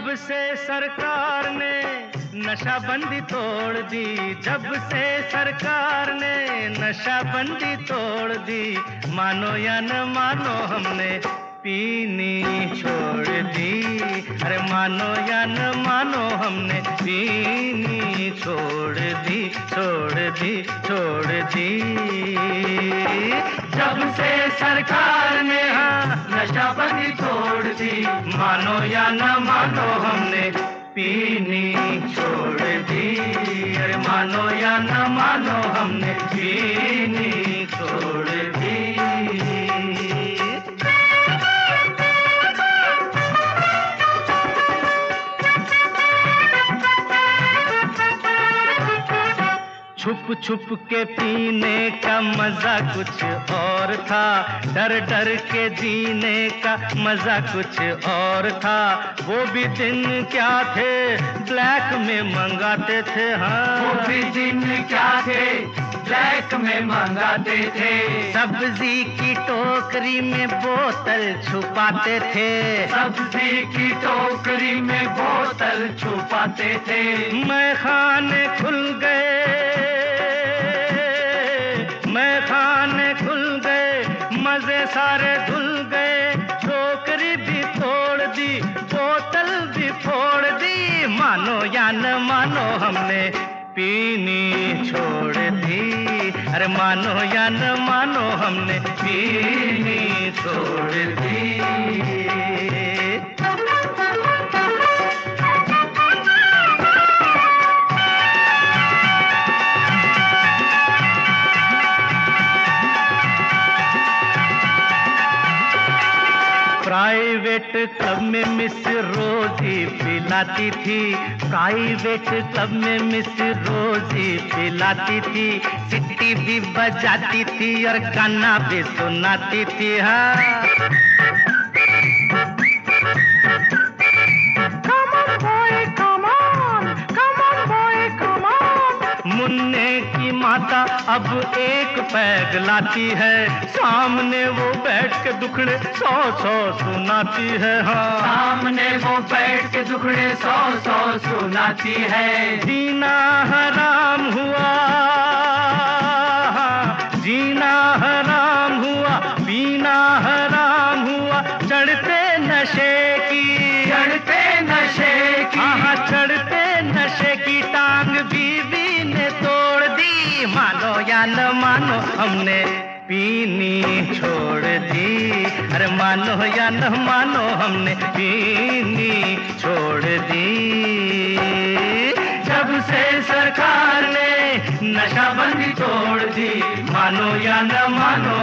जब से सरकार ने नशाबंदी तोड़ दी, जब से सरकार ने नशाबंदी तोड़ दी, मानो या न मानो हमने पीनी छोड़ दी। अरे मानो या न मानो हमने पीनी छोड़ दी, छोड़ दी, छोड़ दी। जब से सरकार ने नशाबंदी तोड़ दी, मानो या न मानो हमने पीनी छोड़ दी। अरे मानो या न मानो हमने पीनी छोड़ दी। छुप छुप के पीने का मजा कुछ और था, डर डर के जीने का मजा कुछ और था। वो भी दिन क्या थे, ब्लैक में मंगाते थे। हाँ, वो भी दिन क्या थे, ब्लैक में मंगाते थे। सब्जी की टोकरी में बोतल छुपाते थे, सब्जी की टोकरी में बोतल छुपाते थे। मैं खाने खुल गए, मैं खाने खुल गए, मजे सारे धुल गए। टोकरी भी तोड़ दी, बोतल भी फोड़ दी, मानो या न मानो हमने पीनी छोड़ दी। अरे मानो या न मानो हमने पीनी छोड़ दी। प्राइवेट क्लब में मिस रोजी पिलाती थी, प्राइवेट क्लब में मिस रोजी पिलाती थी। सिटी भी बजाती थी और गाना भी सुनाती थी। हाँ, मुन्ने की माता अब एक पैग लाती है, सामने वो बैठ के दुखड़े 100 सुनाती है। हाँ, सामने वो बैठ के दुखड़े 100 सुनाती है। जीना हराम हुआ, जीना हराम हुआ, पीना हराम हुआ, चढ़ते नशे की, चढ़ते नशे की, हाँ चढ़ते नशे की टांग बीवी ने तोड़ दी। मानो या न मानो हमने पीनी छोड़ दी। अरे मानो या न मानो हमने पीनी छोड़ दी। जब से सरकार ने नशाबंदी तोड़ दी, मानो या न मानो